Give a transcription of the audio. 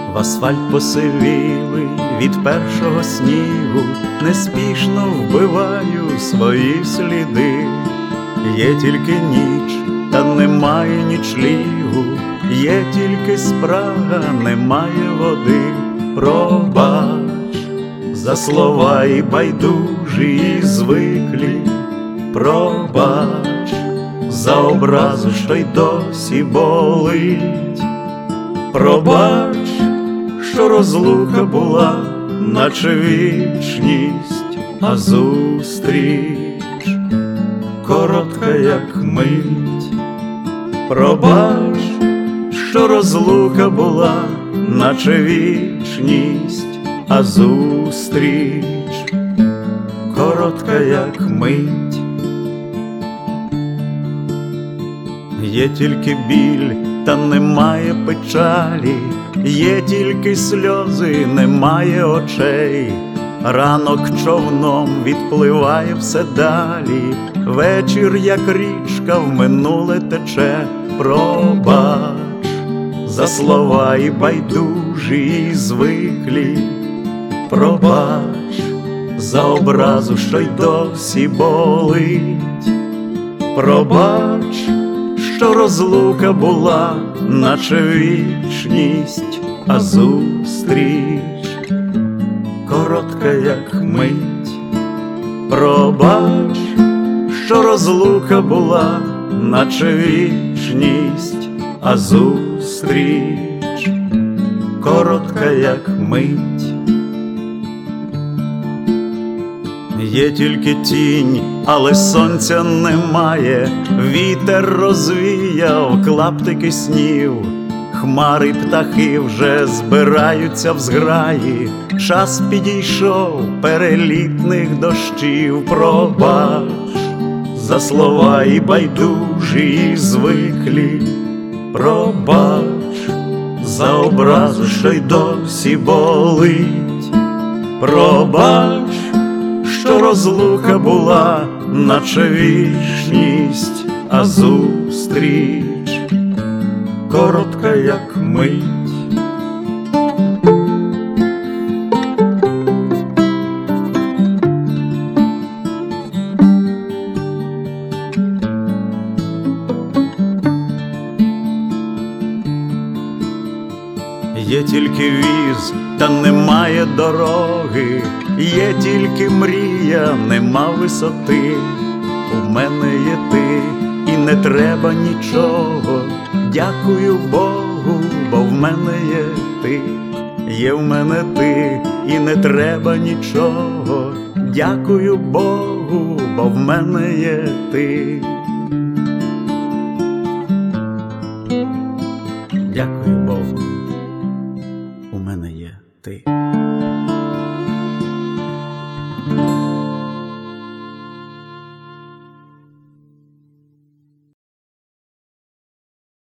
В асфальт посивілий від першого снігу, неспішно вбиваю свої сліди. Є тільки ніч, та немає нічлігу, є тільки спрага, немає води. Пробач за слова і байдужі, і звиклі. Пробач за образу, що й досі болить. Пробач, що розлука була, наче вічність, а зустріч коротка, як мить. Пробач, що розлука була, наче вічність, а зустріч коротка, як мить. Є тільки біль, та немає печалі, є тільки сльози, немає очей. Ранок човном відпливає все далі, вечір, як річка, в минуле тече. Пробач за слова і байдужі, і звиклі. Пробач за образу, що й досі болить. Пробач, що розлука була, наче вічність, а зустріч коротка, як мить. Пробач, що розлука була, наче вічність, а зустріч коротка, як мить. Є тільки тінь, але сонця немає, вітер розвіяв клаптики снів. Хмари птахи вже збираються в зграї, час підійшов перелітних дощів. Пробач за слова і байдужі, і звиклі. Пробач за образу, що й досі болить. Пробач, що розлука була, наче вічність, а зустріч коротка, як мить. Є тільки віз, та немає дороги, є тільки мрія, нема висоти. У мене є ти, і не треба нічого. Дякую Богу, бо в мене є ти. Є в мене ти, і не треба нічого. Дякую Богу, бо в мене є ти. Дякую Богу, у мене є ти.